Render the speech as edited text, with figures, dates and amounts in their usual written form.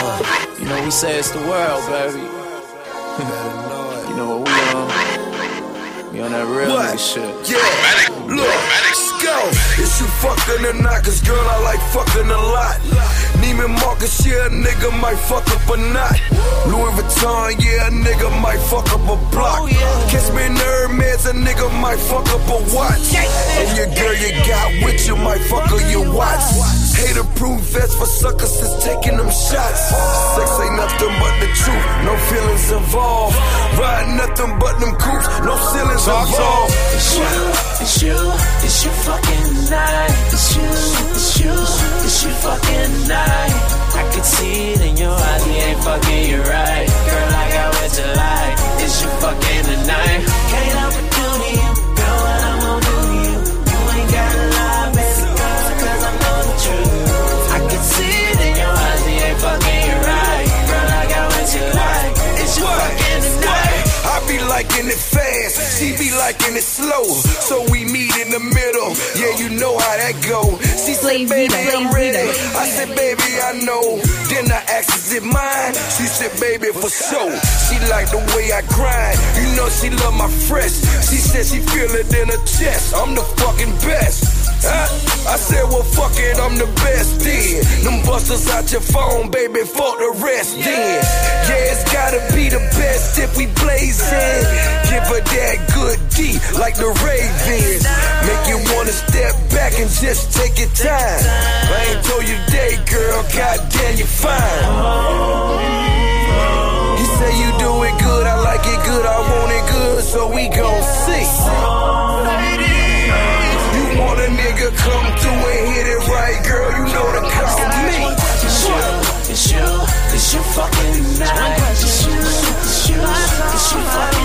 You know, we say it's the world, baby. You know what we on? We on that real nigga shit. Yeah, look, let's go. Is you fucking or not? Cause girl, I like fucking a lot. Neiman Marcus, yeah, a nigga might fuck up a knot. Louis Vuitton, yeah, a nigga might fuck up a block. Catch me in the Hermes, a nigga might fuck up a watch. And your girl you got with you might fuck up your watch. Hater-proof vest for suckers that's taking them shots. Sex ain't nothing but the truth, no feelings involved. Ride nothing but them coops, no ceilings involved. It's you fucking night. It's you fucking night. I can see it in your eyes, he ain't fucking you right. Girl, I got what you like. It's you fucking tonight. Can't help but do to you, girl, what I'm gon' do to you. You ain't gotta lie, baby girl, cause I know the truth. I can see it in your eyes, he ain't fucking you right. Girl, I got what you like. It's you fucking tonight. I be liking it fast, she be liking it slow. So we meet in the middle, yeah, you know how that go. She said, baby, I'm ready. I said, baby, I know. Then I asked, is it mine? She said, baby, for sure. She like the way I grind, you know she love my fresh. She said she feel it in her chest, I'm the fucking best. I said, well, fuck it, I'm the best then. Them busters out your phone, baby, fuck the rest then. Yeah, it's gotta be the best if we blazing. Give her that good D, like the Ravens. Make you wanna step back and just take your time. I ain't told you today, girl, goddamn, you fine. You say you do it good, I like it good, I want it good, so we gon' see. Want a nigga come through and hit it right, girl, you know to call me. It's you fucking night. It's you fucking